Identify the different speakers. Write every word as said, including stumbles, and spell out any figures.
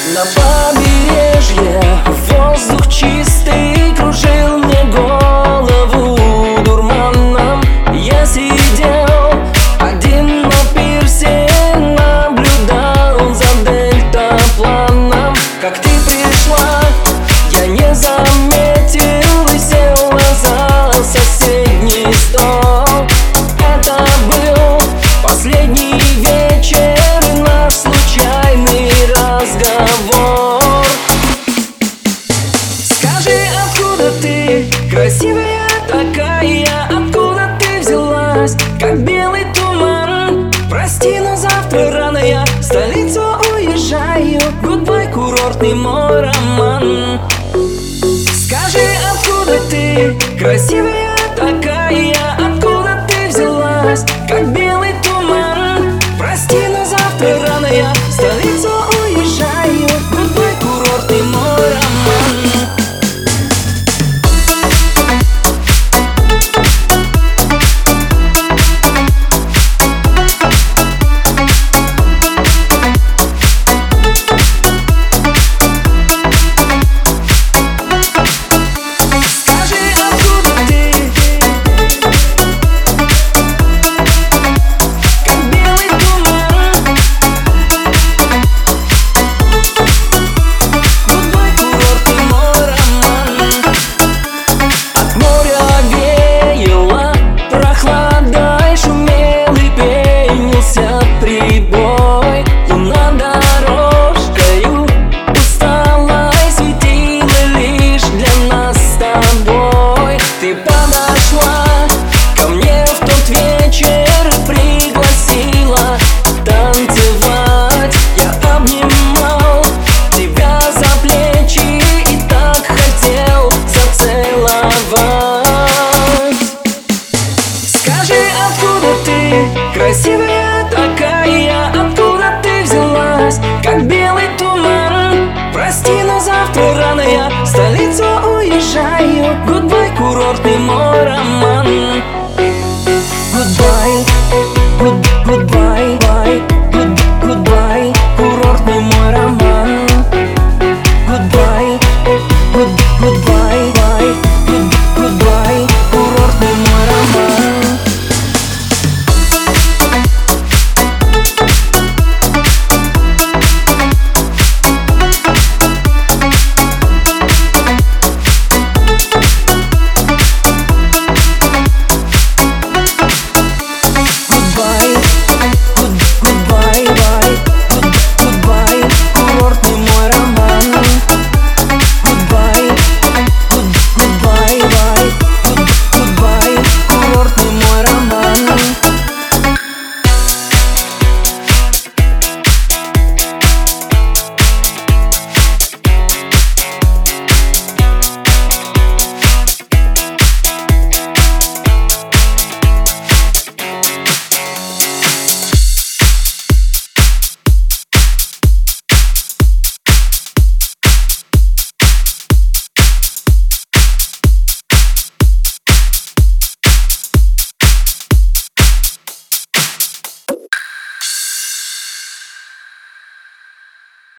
Speaker 1: На побережье воздух чистый кружил мне голову дурманом. Я сидел один на пирсе, наблюдал за дельтапланом. Как ты пришла, я не заметил и села за соседний стол. Это был последний вечер, наш случайный разговор. Скажи, откуда ты, красивая такая, откуда ты взялась, как белый туман? Прости, но завтра рано я в столицу уезжаю. Гудбай, курортный мой роман. Скажи, откуда ты, красивая